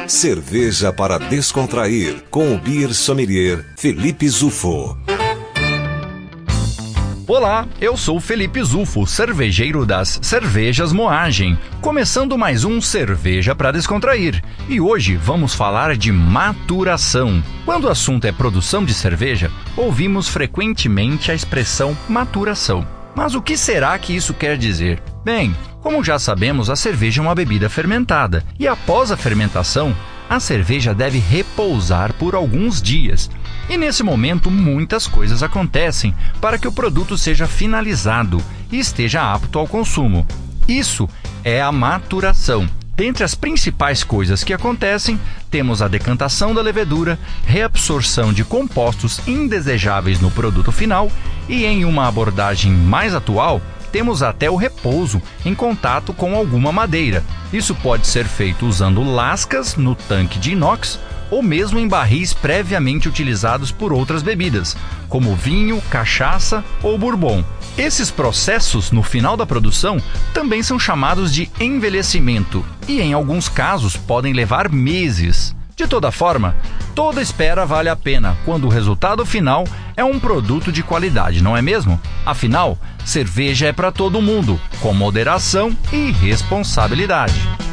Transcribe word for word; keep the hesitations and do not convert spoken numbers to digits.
Cerveja para descontrair, com o Beer Sommelier Felipe Zufo. Olá, eu sou Felipe Zufo, cervejeiro das Cervejas Moagem, começando mais um Cerveja para Descontrair. E hoje vamos falar de maturação. Quando o assunto é produção de cerveja, ouvimos frequentemente a expressão maturação. Mas o que será que isso quer dizer? Bem, como já sabemos, a cerveja é uma bebida fermentada e após a fermentação, a cerveja deve repousar por alguns dias. E nesse momento, muitas coisas acontecem para que o produto seja finalizado e esteja apto ao consumo. Isso é a maturação. Dentre as principais coisas que acontecem, temos a decantação da levedura, reabsorção de compostos indesejáveis no produto final e, em uma abordagem mais atual, temos até o repouso em contato com alguma madeira. Isso pode ser feito usando lascas no tanque de inox ou mesmo em barris previamente utilizados por outras bebidas, como vinho, cachaça ou bourbon. Esses processos, no final da produção, também são chamados de envelhecimento e, em alguns casos, podem levar meses. De toda forma, toda espera vale a pena quando o resultado final é um produto de qualidade, não é mesmo? Afinal, cerveja é para todo mundo, com moderação e responsabilidade.